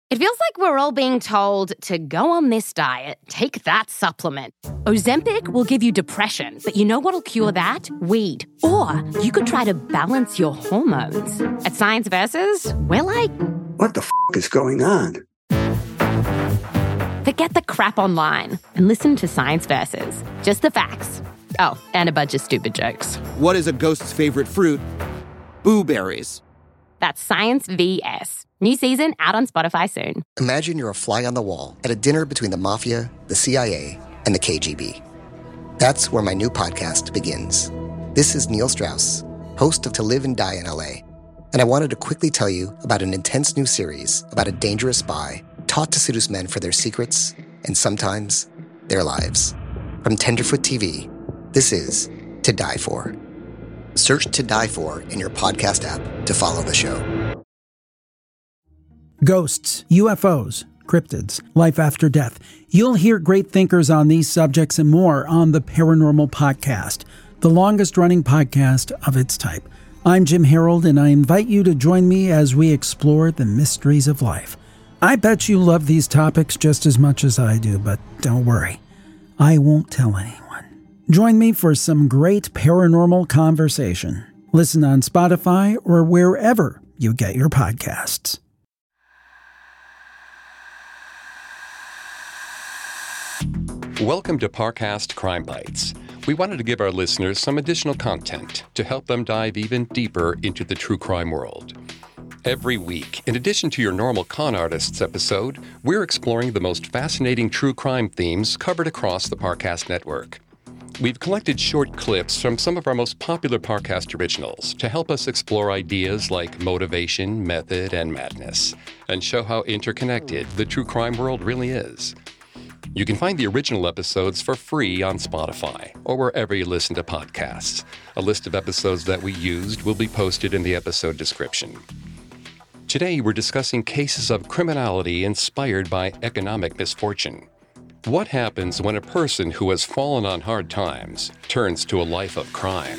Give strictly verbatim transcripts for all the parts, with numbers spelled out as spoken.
It feels like we're all being told to go on this diet, take that supplement. Ozempic will give you depression, but you know what'll cure that? Weed. Or you could try to balance your hormones. At Science Versus, we're like... What the f*** is going on? Forget the crap online and listen to Science Versus. Just the facts. Oh, and a bunch of stupid jokes. What is a ghost's favorite fruit? Blueberries. That's Science V S. New season out on Spotify soon. Imagine you're a fly on the wall at a dinner between the mafia, the C I A, and the K G B. That's where my new podcast begins. This is Neil Strauss, host of To Live and Die in L A, and I wanted to quickly tell you about an intense new series about a dangerous spy taught to seduce men for their secrets and sometimes their lives. From Tenderfoot T V, this is To Die For. Search To Die For in your podcast app to follow the show. Ghosts, U F Os, cryptids, life after death. You'll hear great thinkers on these subjects and more on the Paranormal Podcast, the longest-running podcast of its type. I'm Jim Harold, and I invite you to join me as we explore the mysteries of life. I bet you love these topics just as much as I do, but don't worry. I won't tell anyone. Join me for some great paranormal conversation. Listen on Spotify or wherever you get your podcasts. Welcome to Parcast Crime Bites. We wanted to give our listeners some additional content to help them dive even deeper into the true crime world. Every week, in addition to your normal Con Artists episode, we're exploring the most fascinating true crime themes covered across the Parcast network. We've collected short clips from some of our most popular Parcast originals to help us explore ideas like motivation, method, and madness, and show how interconnected the true crime world really is. You can find the original episodes for free on Spotify or wherever you listen to podcasts. A list of episodes that we used will be posted in the episode description. Today, we're discussing cases of criminality inspired by economic misfortune. What happens when a person who has fallen on hard times turns to a life of crime?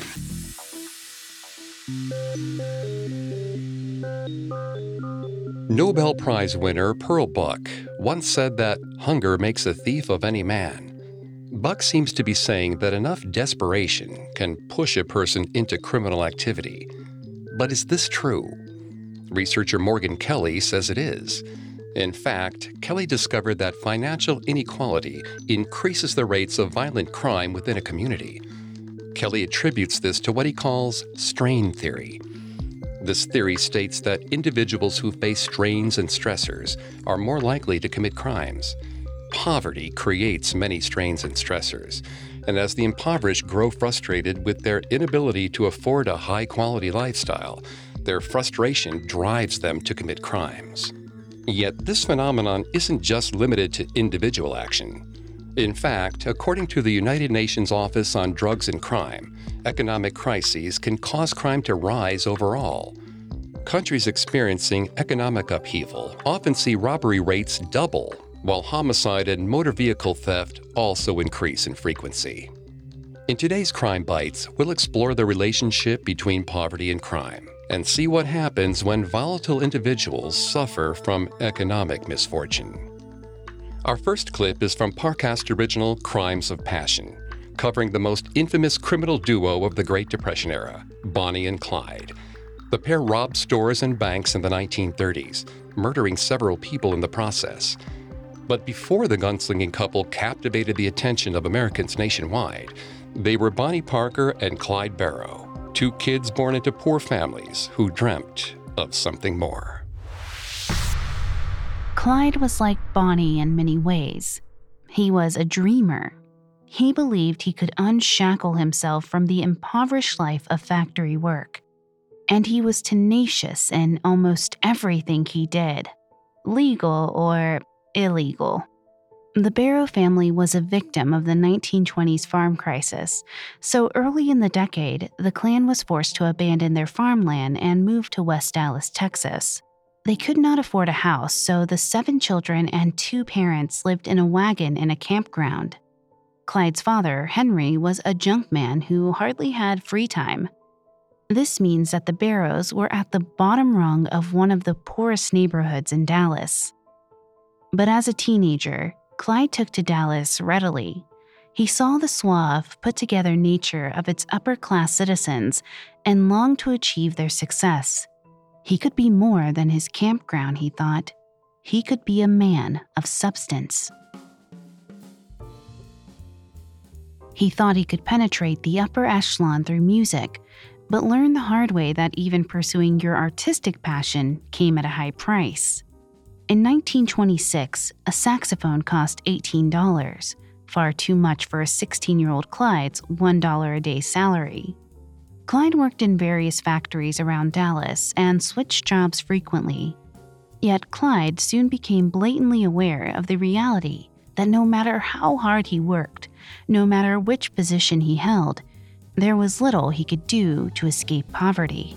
Nobel Prize winner Pearl Buck once said that hunger makes a thief of any man. Buck seems to be saying that enough desperation can push a person into criminal activity. But is this true? Researcher Morgan Kelly says it is. In fact, Kelly discovered that financial inequality increases the rates of violent crime within a community. Kelly attributes this to what he calls strain theory. This theory states that individuals who face strains and stressors are more likely to commit crimes. Poverty creates many strains and stressors, and as the impoverished grow frustrated with their inability to afford a high-quality lifestyle, their frustration drives them to commit crimes. Yet this phenomenon isn't just limited to individual action. In fact, according to the United Nations Office on Drugs and Crime, economic crises can cause crime to rise overall. Countries experiencing economic upheaval often see robbery rates double, while homicide and motor vehicle theft also increase in frequency. In today's Crime Bites, we'll explore the relationship between poverty and crime and see what happens when volatile individuals suffer from economic misfortune. Our first clip is from Parcast original Crimes of Passion, covering the most infamous criminal duo of the Great Depression era, Bonnie and Clyde. The pair robbed stores and banks in the nineteen thirties, murdering several people in the process. But before the gunslinging couple captivated the attention of Americans nationwide, they were Bonnie Parker and Clyde Barrow, two kids born into poor families who dreamt of something more. Clyde was like Bonnie in many ways. He was a dreamer. He believed he could unshackle himself from the impoverished life of factory work. And he was tenacious in almost everything he did, legal or illegal. The Barrow family was a victim of the nineteen twenties farm crisis, so early in the decade, the clan was forced to abandon their farmland and move to West Dallas, Texas. They could not afford a house, so the seven children and two parents lived in a wagon in a campground. Clyde's father, Henry, was a junkman who hardly had free time. This means that the Barrows were at the bottom rung of one of the poorest neighborhoods in Dallas. But as a teenager, Clyde took to Dallas readily. He saw the suave, put-together nature of its upper-class citizens and longed to achieve their success. He could be more than his campground, he thought. He could be a man of substance. He thought he could penetrate the upper echelon through music, but learned the hard way that even pursuing your artistic passion came at a high price. In nineteen twenty-six, a saxophone cost eighteen dollars, far too much for a sixteen-year-old Clyde's one dollar a day salary. Clyde worked in various factories around Dallas and switched jobs frequently. Yet Clyde soon became blatantly aware of the reality that no matter how hard he worked, no matter which position he held, there was little he could do to escape poverty.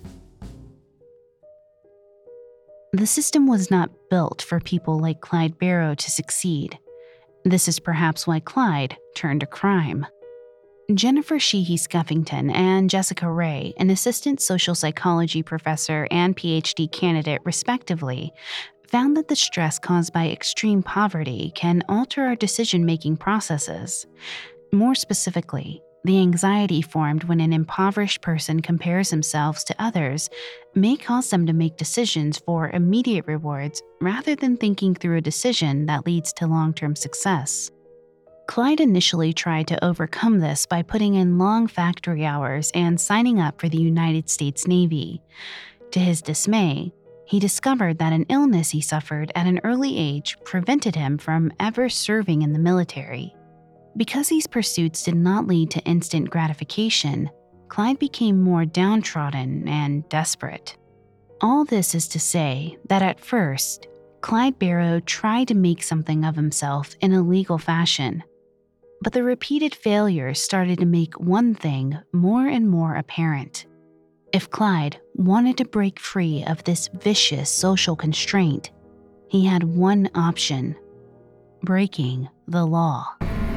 The system was not built for people like Clyde Barrow to succeed. This is perhaps why Clyde turned to crime. Jennifer Sheehy Scuffington and Jessica Ray, an assistant social psychology professor and P H D candidate respectively, found that the stress caused by extreme poverty can alter our decision-making processes. More specifically, the anxiety formed when an impoverished person compares themselves to others may cause them to make decisions for immediate rewards rather than thinking through a decision that leads to long-term success. Clyde initially tried to overcome this by putting in long factory hours and signing up for the United States Navy. To his dismay, he discovered that an illness he suffered at an early age prevented him from ever serving in the military. Because these pursuits did not lead to instant gratification, Clyde became more downtrodden and desperate. All this is to say that at first, Clyde Barrow tried to make something of himself in a legal fashion. But the repeated failures started to make one thing more and more apparent. If Clyde wanted to break free of this vicious social constraint, he had one option: breaking the law.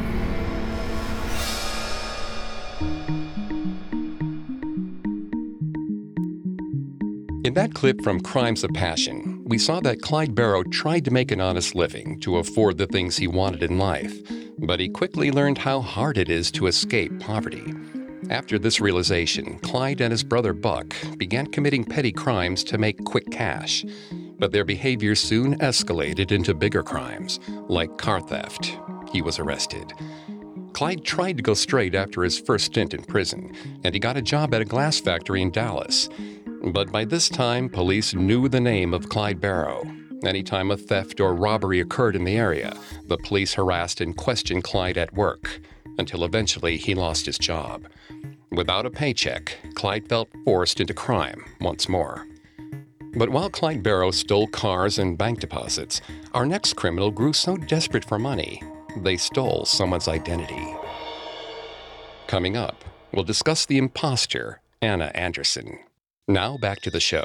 In that clip from Crimes of Passion, we saw that Clyde Barrow tried to make an honest living to afford the things he wanted in life, but he quickly learned how hard it is to escape poverty. After this realization, Clyde and his brother Buck began committing petty crimes to make quick cash, but their behavior soon escalated into bigger crimes, like car theft. He was arrested. Clyde tried to go straight after his first stint in prison, and he got a job at a glass factory in Dallas. But by this time, police knew the name of Clyde Barrow. Anytime a theft or robbery occurred in the area, the police harassed and questioned Clyde at work, until eventually he lost his job. Without a paycheck, Clyde felt forced into crime once more. But while Clyde Barrow stole cars and bank deposits, our next criminal grew so desperate for money, they stole someone's identity. Coming up, we'll discuss the imposter, Anna Anderson. Now back to the show.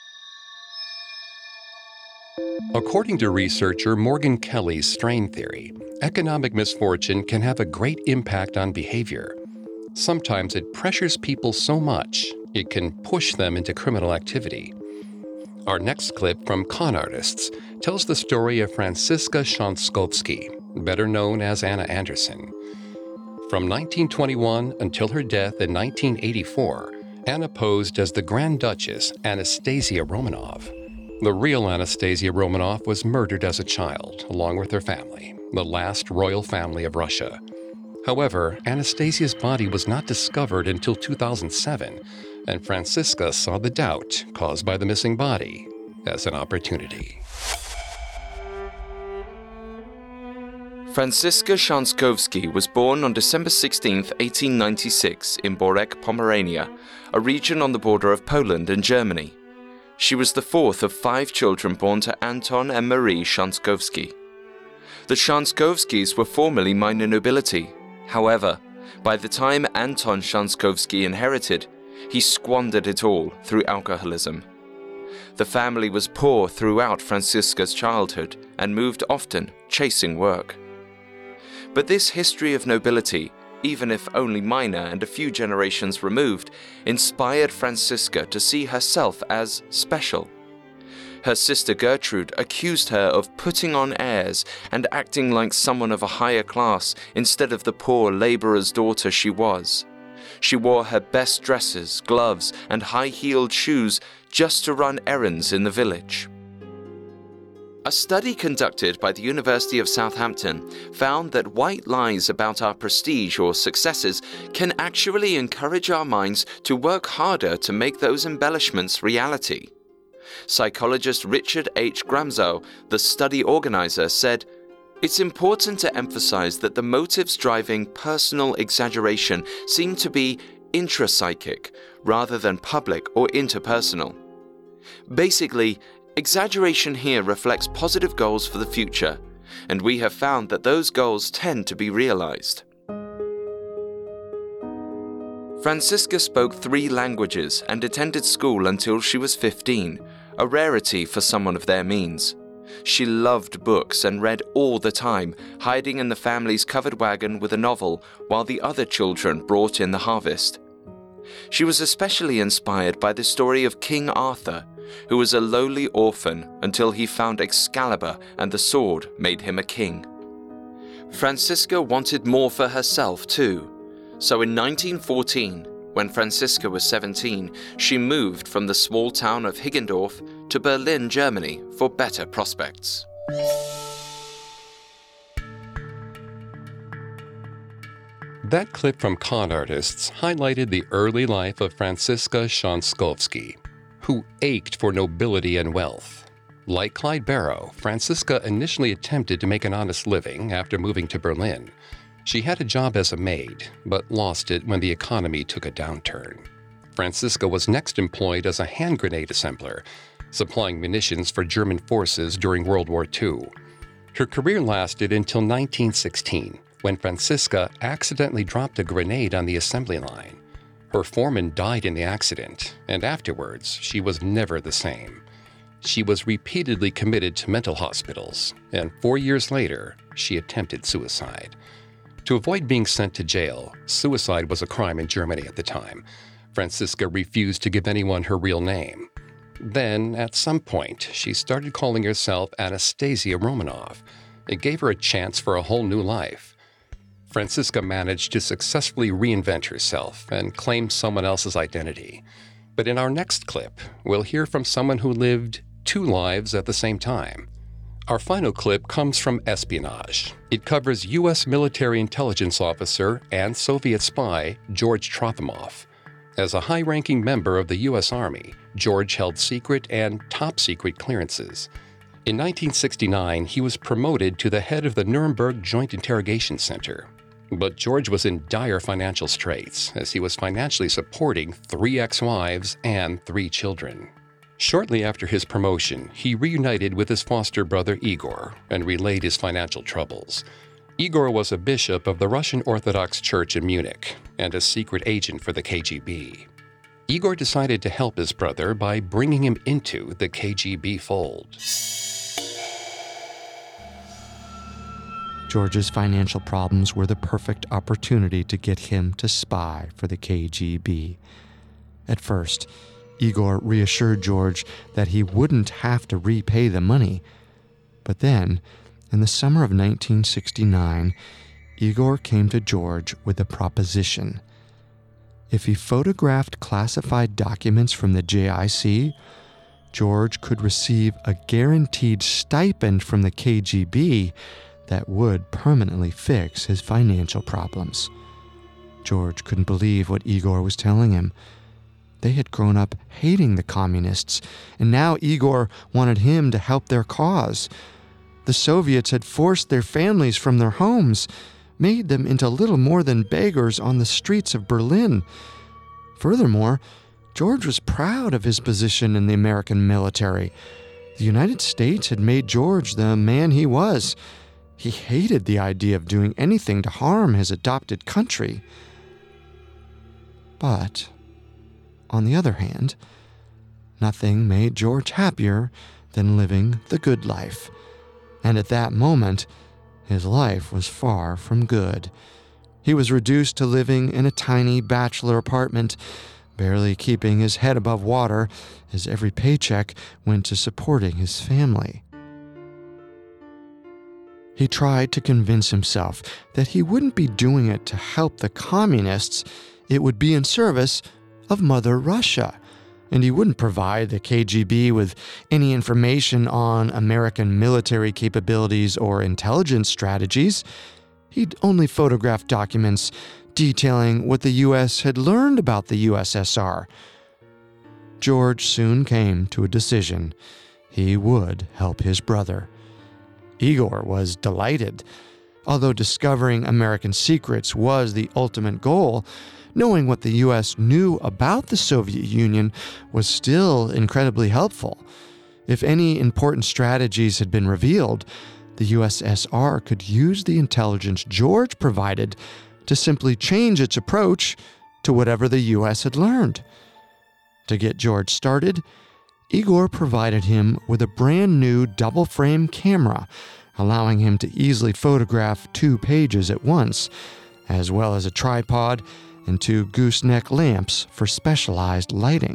According to researcher Morgan Kelly's strain theory, economic misfortune can have a great impact on behavior. Sometimes it pressures people so much, it can push them into criminal activity. Our next clip from Con Artists tells the story of Franziska Schanskovsky, better known as Anna Anderson. From nineteen twenty-one until her death in nineteen eighty-four, Anna posed as the Grand Duchess Anastasia Romanov. The real Anastasia Romanov was murdered as a child, along with her family, the last royal family of Russia. However, Anastasia's body was not discovered until two thousand seven, and Franziska saw the doubt caused by the missing body as an opportunity. Franziska Schanskovsky was born on December sixteenth, eighteen ninety-six in Borek, Pomerania, a region on the border of Poland and Germany. She was the fourth of five children born to Anton and Marie Schanskovsky. The Schanskovskys were formerly minor nobility. However, by the time Anton Schanskovsky inherited, he squandered it all through alcoholism. The family was poor throughout Franziska's childhood and moved often, chasing work. But this history of nobility, even if only minor and a few generations removed, inspired Franziska to see herself as special. Her sister Gertrude accused her of putting on airs and acting like someone of a higher class instead of the poor laborer's daughter she was. She wore her best dresses, gloves, and high-heeled shoes just to run errands in the village. A study conducted by the University of Southampton found that white lies about our prestige or successes can actually encourage our minds to work harder to make those embellishments reality. Psychologist Richard H. Gramzow, the study organizer, said, "It's important to emphasize that the motives driving personal exaggeration seem to be intrapsychic rather than public or interpersonal. Basically, exaggeration here reflects positive goals for the future, and we have found that those goals tend to be realized." Francisca spoke three languages and attended school until she was fifteen, a rarity for someone of their means. She loved books and read all the time, hiding in the family's covered wagon with a novel while the other children brought in the harvest. She was especially inspired by the story of King Arthur, who was a lowly orphan until he found Excalibur and the sword made him a king. Francisca wanted more for herself too, so in nineteen fourteen, when Francisca was seventeen, she moved from the small town of Higgendorf to Berlin, Germany, for better prospects. That clip from Con Artists highlighted the early life of Francisca Schanskovsky, who ached for nobility and wealth. Like Clyde Barrow, Francisca initially attempted to make an honest living after moving to Berlin. She had a job as a maid, but lost it when the economy took a downturn. Francisca was next employed as a hand grenade assembler, supplying munitions for German forces during World War Two. Her career lasted until nineteen sixteen, when Francisca accidentally dropped a grenade on the assembly line. Her foreman died in the accident, and afterwards, she was never the same. She was repeatedly committed to mental hospitals, and four years later, she attempted suicide. To avoid being sent to jail, suicide was a crime in Germany at the time. Francisca refused to give anyone her real name. Then, at some point, she started calling herself Anastasia Romanov. It gave her a chance for a whole new life. Francisca managed to successfully reinvent herself and claim someone else's identity. But in our next clip, we'll hear from someone who lived two lives at the same time. Our final clip comes from Espionage. It covers U S military intelligence officer and Soviet spy George Trofimov. As a high-ranking member of the U S Army, George held secret and top-secret clearances. In nineteen sixty-nine, he was promoted to the head of the Nuremberg Joint Interrogation Center. But George was in dire financial straits, as he was financially supporting three ex-wives and three children. Shortly after his promotion, he reunited with his foster brother Igor and relayed his financial troubles. Igor was a bishop of the Russian Orthodox Church in Munich and a secret agent for the K G B. Igor decided to help his brother by bringing him into the K G B fold. George's financial problems were the perfect opportunity to get him to spy for the K G B. At first, Igor reassured George that he wouldn't have to repay the money. But then, in the summer of nineteen sixty-nine, Igor came to George with a proposition. If he photographed classified documents from the J I C, George could receive a guaranteed stipend from the K G B that would permanently fix his financial problems. George couldn't believe what Igor was telling him. They had grown up hating the communists, and now Igor wanted him to help their cause. The Soviets had forced their families from their homes, made them into little more than beggars on the streets of Berlin. Furthermore, George was proud of his position in the American military. The United States had made George the man he was. He hated the idea of doing anything to harm his adopted country. But on the other hand, nothing made George happier than living the good life. And at that moment, his life was far from good. He was reduced to living in a tiny bachelor apartment, barely keeping his head above water as every paycheck went to supporting his family. He tried to convince himself that he wouldn't be doing it to help the communists, it would be in service of Mother Russia, and he wouldn't provide the K G B with any information on American military capabilities or intelligence strategies. He'd only photograph documents detailing what the U S had learned about the U S S R. George soon came to a decision. He would help his brother. Igor was delighted. Although discovering American secrets was the ultimate goal, knowing what the U S knew about the Soviet Union was still incredibly helpful. If any important strategies had been revealed, the U S S R could use the intelligence George provided to simply change its approach to whatever the U S had learned. To get George started, Igor provided him with a brand new double-frame camera, allowing him to easily photograph two pages at once, as well as a tripod and two gooseneck lamps for specialized lighting.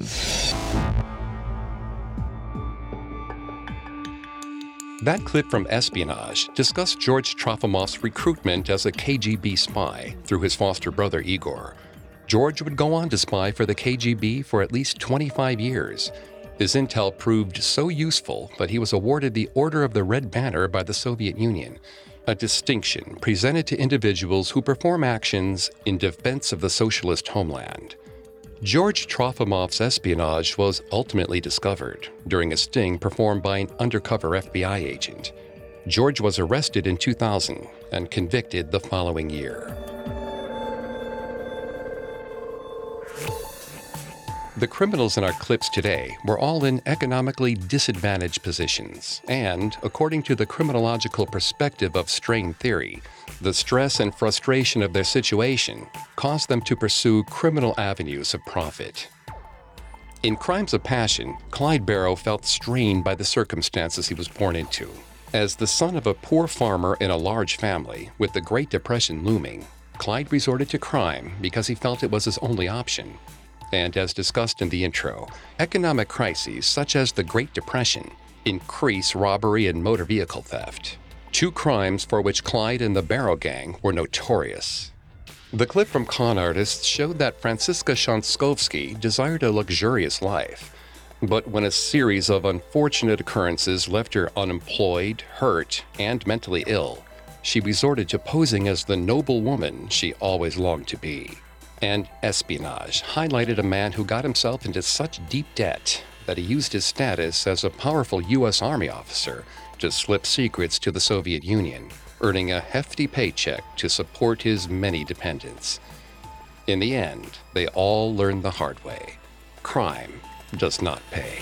That clip from Espionage discussed George Trofimov's recruitment as a K G B spy through his foster brother Igor. George would go on to spy for the K G B for at least twenty-five years. His intel proved so useful that he was awarded the Order of the Red Banner by the Soviet Union, a distinction presented to individuals who perform actions in defense of the socialist homeland. George Trofimov's espionage was ultimately discovered during a sting performed by an undercover F B I agent. George was arrested in two thousand and convicted the following year. The criminals in our clips today were all in economically disadvantaged positions, and, according to the criminological perspective of strain theory, the stress and frustration of their situation caused them to pursue criminal avenues of profit. In Crimes of Passion, Clyde Barrow felt strained by the circumstances he was born into. As the son of a poor farmer in a large family, with the Great Depression looming, Clyde resorted to crime because he felt it was his only option. And as discussed in the intro, economic crises such as the Great Depression increase robbery and motor vehicle theft, two crimes for which Clyde and the Barrow Gang were notorious. The clip from Con Artists showed that Franziska Shonskovsky desired a luxurious life, but when a series of unfortunate occurrences left her unemployed, hurt, and mentally ill, she resorted to posing as the noble woman she always longed to be. And Espionage highlighted a man who got himself into such deep debt that he used his status as a powerful U S Army officer to slip secrets to the Soviet Union, earning a hefty paycheck to support his many dependents. In the end, they all learned the hard way. Crime does not pay.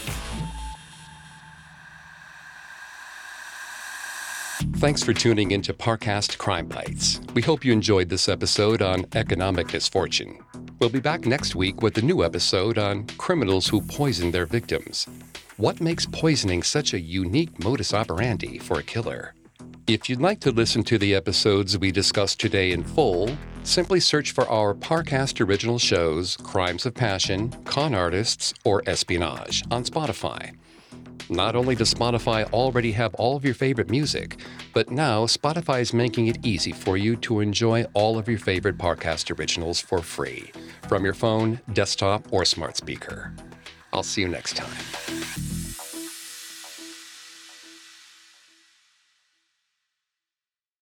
Thanks for tuning into Parcast Crime Bites. We hope you enjoyed this episode on economic misfortune. We'll be back next week with a new episode on criminals who poison their victims. What makes poisoning such a unique modus operandi for a killer? If you'd like to listen to the episodes we discussed today in full, simply search for our Parcast original shows, Crimes of Passion, Con Artists, or Espionage on Spotify. Not only does Spotify already have all of your favorite music, but now Spotify is making it easy for you to enjoy all of your favorite Parcast originals for free from your phone, desktop, or smart speaker. I'll see you next time.